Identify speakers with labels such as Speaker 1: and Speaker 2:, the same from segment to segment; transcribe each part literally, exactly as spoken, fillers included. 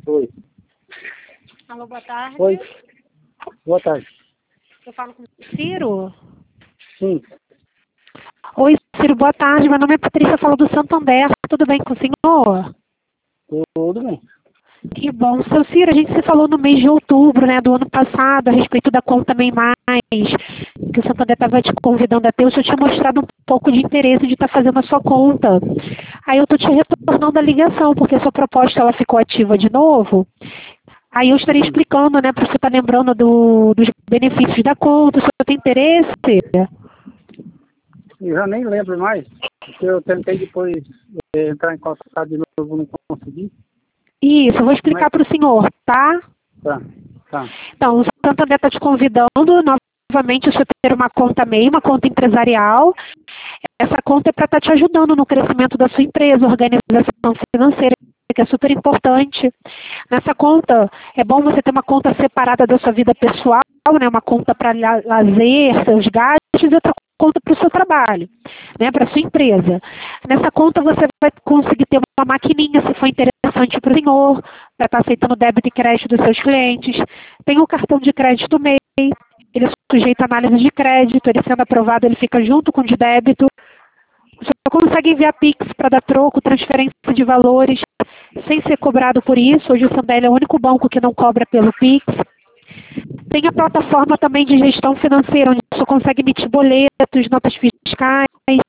Speaker 1: Oi.
Speaker 2: Alô, boa tarde.
Speaker 1: Oi. Boa tarde.
Speaker 2: Eu falo com o Ciro?
Speaker 1: Sim.
Speaker 2: Oi, Ciro, boa tarde. Meu nome é Patrícia, eu falo do Santander. Tudo bem com o senhor?
Speaker 1: Tudo bem.
Speaker 2: Que bom. Seu Ciro, a gente se falou no mês de outubro, né, do ano passado, a respeito da conta Bem Mais, que o Santander estava te convidando a ter. Eu já tinha mostrado um pouco de interesse de estar fazendo a sua conta. Aí eu estou te retornando a ligação, porque a sua proposta ela ficou ativa de novo. Aí eu estaria explicando, né, para você estar lembrando do, dos benefícios da conta, se você tem interesse.
Speaker 1: Eu já nem lembro mais, porque eu tentei depois é, entrar em contato de novo, não consegui.
Speaker 2: Isso, eu vou explicar
Speaker 1: Mas,
Speaker 2: para o senhor, tá?
Speaker 1: tá, tá.
Speaker 2: Então, o Santander está te convidando novamente a você ter uma conta MEI, uma conta empresarial. Essa conta é para estar te ajudando no crescimento da sua empresa, organização financeira, que é super importante. Nessa conta, é bom você ter uma conta separada da sua vida pessoal, né? Uma conta para lazer, seus gastos, e outra conta para o seu trabalho, né? Para a sua empresa. Nessa conta você vai conseguir ter uma maquininha, se for interessante para o senhor, para estar aceitando débito e crédito dos seus clientes. Tem o cartão de crédito MEI, ele é sujeito a análise de crédito, ele sendo aprovado, ele fica junto com o de débito. Você consegue enviar Pix para dar troco, transferência de valores, sem ser cobrado por isso. Hoje o Santander é o único banco que não cobra pelo Pix. Tem a plataforma também de gestão financeira, onde você consegue emitir boletos, notas fiscais,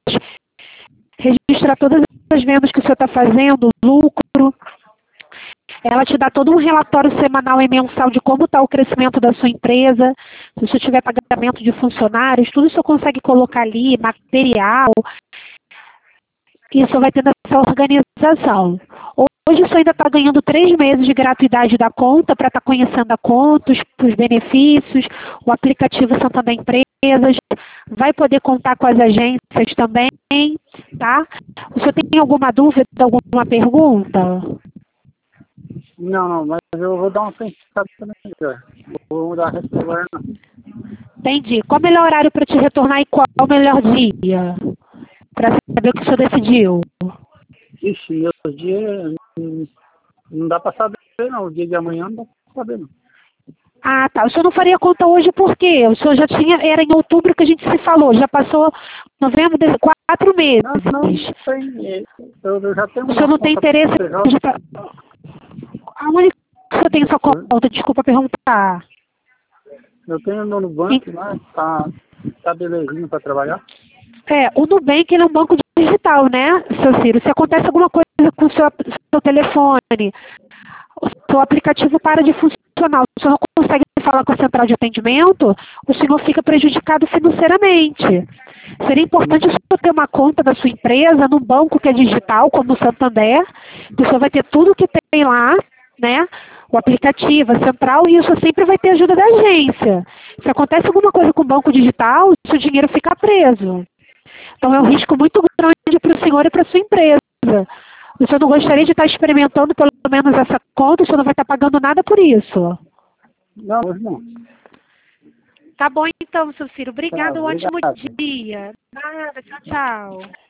Speaker 2: registrar todas as vendas que o senhor está fazendo, lucro. Ela te dá todo um relatório semanal e mensal de como está o crescimento da sua empresa. Se você tiver pagamento de funcionários, tudo isso você consegue colocar ali, material. Isso vai ter nessa organização. Hoje você ainda está ganhando três meses de gratuidade da conta para estar tá conhecendo a conta, os, os benefícios, o aplicativo Santander Empresas, vai poder contar com as agências também, tá? O senhor tem alguma dúvida, alguma pergunta?
Speaker 1: Não, não, mas eu vou dar uma pensada também. Vou mudar a resposta agora, não.
Speaker 2: Entendi. Qual o melhor horário para te retornar e qual o melhor dia? Para saber o que o senhor decidiu.
Speaker 1: Ixi, meus dias hum, não dá para saber, não. O dia de amanhã não dá para saber, não.
Speaker 2: Ah, tá. O senhor não faria conta hoje por quê? O senhor já tinha, era em outubro que a gente se falou, já passou novembro, de, quatro meses.
Speaker 1: Não, não, não tem. Eu, eu já tenho
Speaker 2: O senhor
Speaker 1: uma
Speaker 2: não tem
Speaker 1: conta
Speaker 2: interesse
Speaker 1: P J.
Speaker 2: de... fa- Aonde que o senhor tem sua conta? Desculpa perguntar.
Speaker 1: Eu tenho no Nubank lá, tá, tá belezinho para trabalhar.
Speaker 2: É, o Nubank ele é um banco digital, né, seu Ciro? Se acontece alguma coisa com o seu, seu telefone, o seu aplicativo para de funcionar, o senhor não consegue falar com a central de atendimento, o senhor fica prejudicado financeiramente. Seria importante o senhor ter uma conta da sua empresa num banco que é digital, como o Santander, que o senhor vai ter tudo que tem lá, né? O aplicativo, a central, e isso sempre vai ter ajuda da agência. Se acontece alguma coisa com o banco digital, o seu dinheiro fica preso. Então é um risco muito grande para o senhor e para a sua empresa. O senhor não gostaria de estar experimentando pelo menos essa conta, o senhor não vai estar pagando nada por isso.
Speaker 1: Não, hoje não.
Speaker 2: Tá bom então, seu Ciro.
Speaker 1: Tá,
Speaker 2: Obrigada, um ótimo
Speaker 1: obrigado.
Speaker 2: dia. Nada, tchau, tchau.